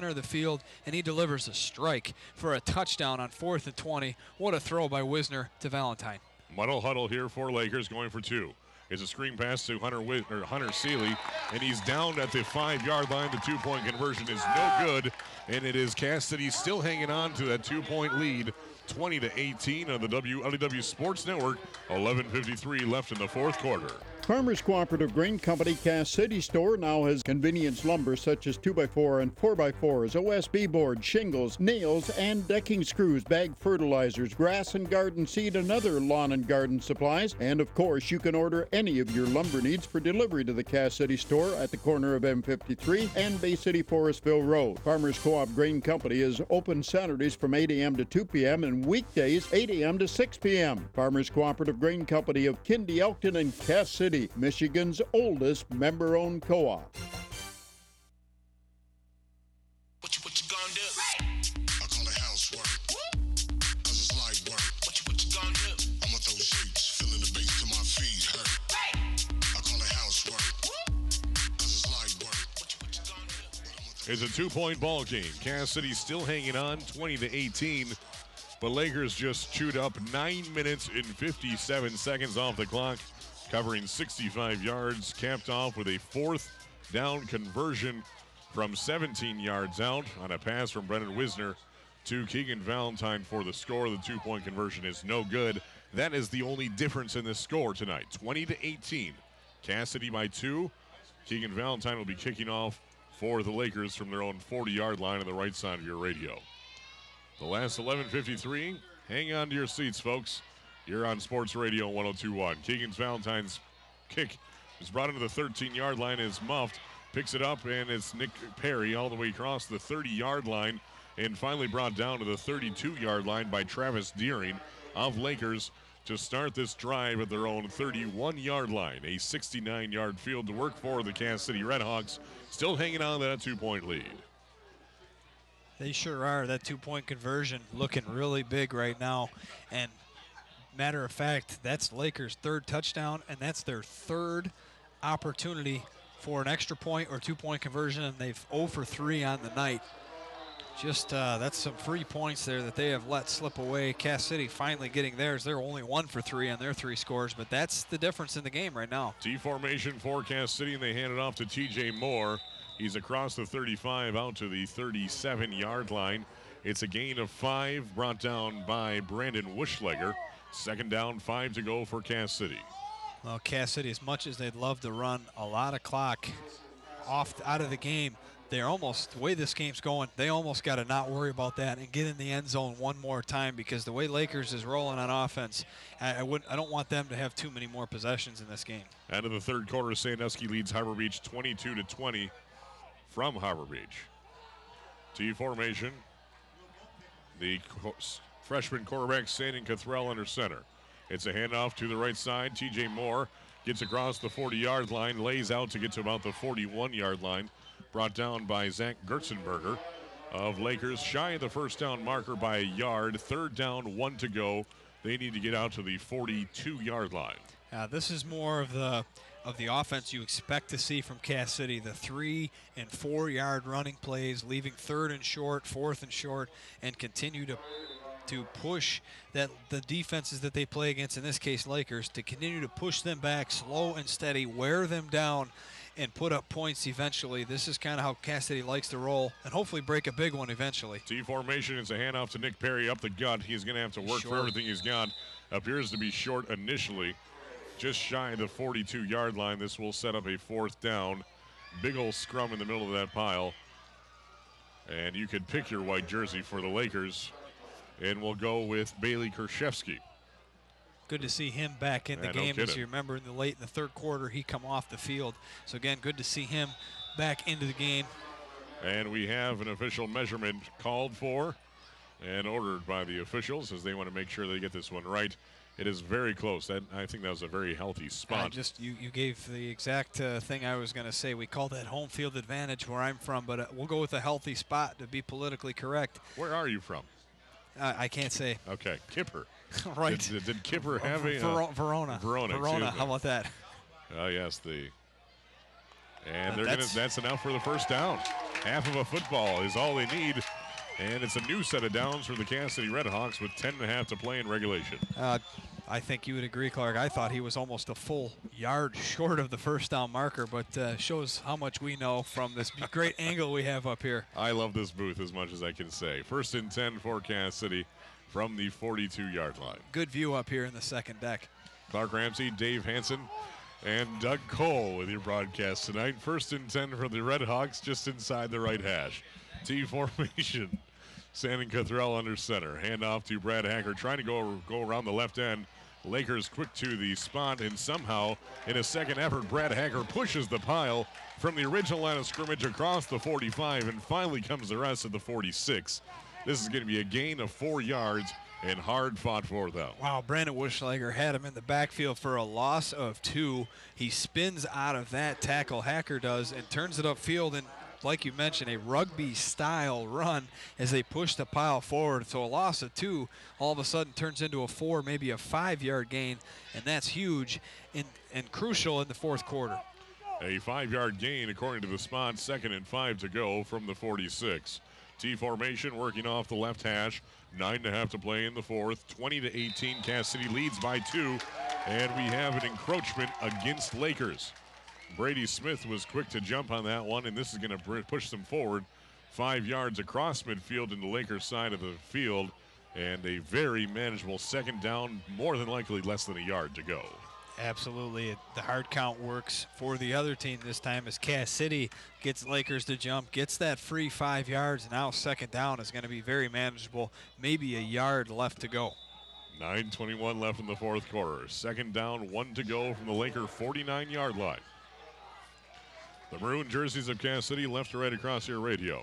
center of the field, and he delivers a strike for a touchdown on 4th and 20. What a throw by Wisner to Valentine. Muddle huddle here for Lakers, going for 2. It's a screen pass to Hunter Seeley, and he's down at the 5-yard line. The 2-point conversion is no good, and it is Cass City still hanging on to that 2-point lead, 20-18 on the WLEW Sports Network. 11:53 left in the fourth quarter. Farmers Cooperative Grain Company Cass City store now has convenience lumber such as 2x4 and 4x4s, OSB boards, shingles, nails, and decking screws, bag fertilizers, grass and garden seed, and other lawn and garden supplies. And of course, you can order any of your lumber needs for delivery to the Cass City store at the corner of M53 and Bay City Forestville Road. Farmers Co-op Grain Company is open Saturdays from 8 a.m. to 2 p.m. and weekdays 8 a.m. to 6 p.m. Farmers Cooperative Grain Company of Kindy, Elkton, and Cass City, Michigan's oldest member-owned co-op. What you gonna do? I call it housework, cause it's light work. What you gonna do? I'ma throw shapes, feeling the bass till my feet hurt. I call it housework, cause it's light work. What you gonna do? It's a 2-point ball game. Cass City still hanging on, 20-18. But Lakers just chewed up 9 minutes and 57 seconds off the clock, covering 65 yards, capped off with a 4th down conversion from 17 yards out on a pass from Brennan Wisner to Keegan Valentine for the score. The 2-point conversion is no good. That is the only difference in this score tonight, 20-18. Cass City by 2. Keegan Valentine will be kicking off for the Lakers from their own 40-yard line on the right side of your radio. The last 11:53. Hang on to your seats, folks. You're on Sports Radio 102.1. Keegan Valentine's kick is brought into the 13-yard line, is muffed, picks it up, and it's Nick Perry all the way across the 30-yard line, and finally brought down to the 32-yard line by Travis Deering of Lakers to start this drive at their own 31-yard line. A 69-yard field to work for the Cass City Redhawks, still hanging on to that 2-point lead. They sure are. That 2-point conversion looking really big right now. And matter of fact, that's Lakers' 3rd touchdown, and that's their 3rd opportunity for an extra point or 2-point conversion, and they've 0 for 3 on the night. Just that's some free points there that they have let slip away. Cass City finally getting theirs. They're only 1 for 3 on their 3 scores, but that's the difference in the game right now. T formation for Cass City, and they hand it off to T.J. Moore. He's across the 35 out to the 37-yard line. It's a gain of 5 brought down by Brandon Wuschlager. 2nd down, 5 to go for Cass City. Well, Cass City, as much as they'd love to run a lot of clock out of the game, they're almost, the way this game's going, they almost got to not worry about that and get in the end zone one more time, because the way Lakers is rolling on offense, I don't want them to have too many more possessions in this game. End of the 3rd quarter, Sandusky leads Harbor Beach 22-20 from Harbor Beach. T formation. The freshman quarterback, Sandon Cathrell, under center. It's a handoff to the right side. T.J. Moore gets across the 40-yard line, lays out to get to about the 41-yard line. Brought down by Zach Gertzenberger of Lakers, shy of the 1st down marker by a yard. 3rd down, 1 to go. They need to get out to the 42-yard line. This is more of the offense you expect to see from Cass City, the 3- and 4-yard running plays, leaving 3rd and short, 4th and short, and continue to push the defenses that they play against, in this case Lakers, to continue to push them back slow and steady, wear them down, and put up points eventually. This is kind of how Cass City likes to roll, and hopefully break a big one eventually. T formation is a handoff to Nick Perry up the gut. He's going to have to work for everything he's got. Appears to be short initially, just shy of the 42-yard line. This will set up a 4th down. Big old scrum in the middle of that pile. And you could pick your white jersey for the Lakers. And we'll go with Bailey Kershevsky. Good to see him back in the game. No as you remember, in the 3rd quarter, he come off the field. So again, good to see him back into the game. And we have an official measurement called for and ordered by the officials, as they want to make sure they get this one right. It is very close. I think that was a very healthy spot. You gave the exact thing I was going to say. We call that home field advantage where I'm from, but we'll go with a healthy spot to be politically correct. Where are you from? I can't say. Okay, Kipper. Right. Did Kipper have a Verona? Verona. How about that? Yes, And That's enough for the first down. Half of a football is all they need. And it's a new set of downs for the Kansas City Redhawks with 10.5 to play in regulation. I think you would agree, Clark. I thought he was almost a full yard short of the first down marker, but shows how much we know from this great angle we have up here. I love this booth as much as I can say. 1st and 10 for Kansas City from the 42-yard line. Good view up here in the second deck. Clark Ramsey, Dave Hansen, and Doug Cole with your broadcast tonight. 1st and 10 for the Redhawks just inside the right hash. T formation. Sandon Cothrell under center. Handoff to Brad Hacker trying to go around the left end. Lakers quick to the spot, and somehow in a second effort, Brad Hacker pushes the pile from the original line of scrimmage across the 45 and finally comes the rest of the 46. This is going to be a gain of 4 yards and hard fought for, though. Wow, Brandon Wischlager had him in the backfield for a loss of 2. He spins out of that tackle, Hacker does, and turns it upfield, and like you mentioned, a rugby-style run as they push the pile forward. So a loss of 2 all of a sudden turns into a 4, maybe a 5-yard gain, and that's huge and crucial in the fourth quarter. A 5-yard gain according to the spot. 2nd and 5 to go from the 46. T formation working off the left hash. 9.5 to play in the fourth. 20-18. Kansas City leads by 2, and we have an encroachment against Lakers. Brady Smith was quick to jump on that one, and this is going to push them forward 5 yards across midfield in the Lakers side of the field, and a very manageable second down, more than likely less than a yard to go. Absolutely. The hard count works for the other team this time as Cass City gets Lakers to jump, gets that free 5 yards. Now second down is going to be very manageable, maybe a yard left to go. 9:21 left in the fourth quarter. Second down, 1 to go from the Laker 49-yard line. The maroon jerseys of Kansas City left to right across your radio.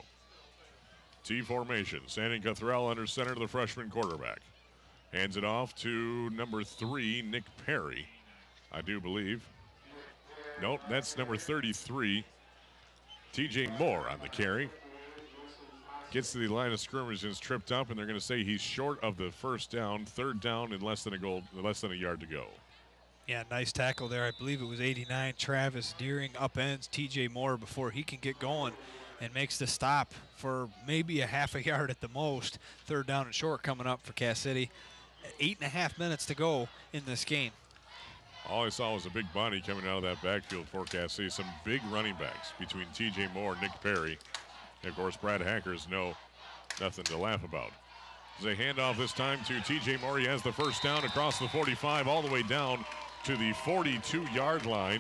T formation. Sandon Cothrell under center to the freshman quarterback. Hands it off to number 3, Nick Perry, I do believe. Nope, that's number 33, TJ Moore on the carry. Gets to the line of scrimmage and is tripped up, and they're going to say he's short of the first down. Third down and less than a yard to go. Yeah, nice tackle there. I believe it was 89. Travis Deering upends TJ Moore before he can get going and makes the stop for maybe a half a yard at the most. Third down and short coming up for Cass City. 8.5 minutes to go in this game. All I saw was a big body coming out of that backfield for Cass City. Some big running backs between TJ Moore and Nick Perry. And of course, Brad Hackers nothing to laugh about. As a handoff this time to TJ Moore. He has the first down across the 45 all the way down to the 42-yard line.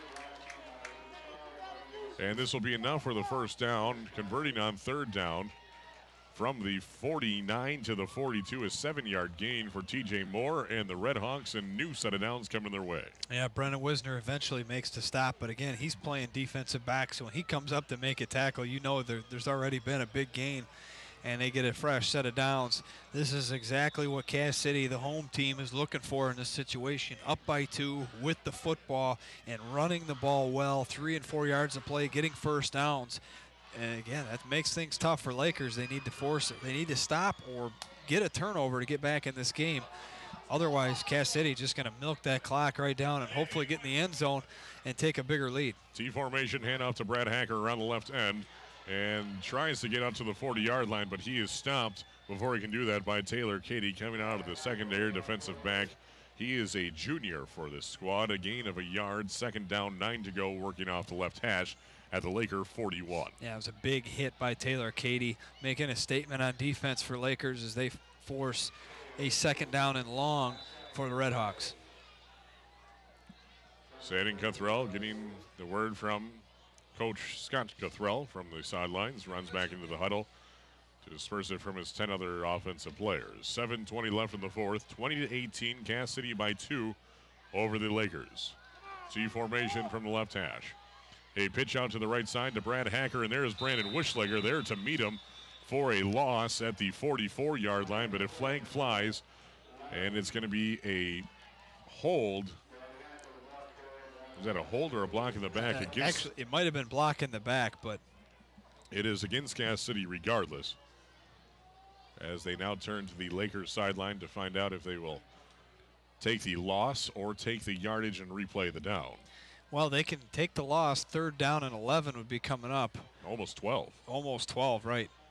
And this will be enough for the first down. Converting on third down from the 49 to the 42, a 7-yard gain for TJ Moore and the Redhawks, and new set of downs coming their way. Yeah, Brennan Wisner eventually makes the stop, but again, he's playing defensive back, so when he comes up to make a tackle, you know there's already been a big gain, and they get a fresh set of downs. This is exactly what Cass City, the home team, is looking for in this situation. Up by 2 with the football and running the ball well, 3 and 4 yards of play, getting first downs. And again, that makes things tough for Lakers. They need to force it. They need to stop or get a turnover to get back in this game. Otherwise, Cass City just going to milk that clock right down and hopefully get in the end zone and take a bigger lead. T formation, handoff to Brad Hacker around the left end, and tries to get out to the 40-yard line, but he is stopped before he can do that by Taylor Katie coming out of the secondary defensive back. He is a junior for this squad. A gain of a yard, second down, 9 to go, working off the left hash at the Laker 41. Yeah, it was a big hit by Taylor Katie, making a statement on defense for Lakers as they force a second down and long for the Redhawks. Sandon Cothrell getting the word from Coach Scott Cothrell from the sidelines, runs back into the huddle to disperse it from his 10 other offensive players. 7:20 left in the fourth, 20-18, Cass City by 2 over the Lakers. C formation from the left hash. A pitch out to the right side to Brad Hacker, and there's Brandon Wischlager there to meet him for a loss at the 44-yard line, but a flag flies, and it's going to be a hold. Is that a hold or a block in the back? Actually, it might have been block in the back, but it is against Cass City regardless, as they now turn to the Lakers sideline to find out if they will take the loss or take the yardage and replay the down. Well, they can take the loss. 3rd down and 11 would be coming up. Almost 12. Almost 12, right.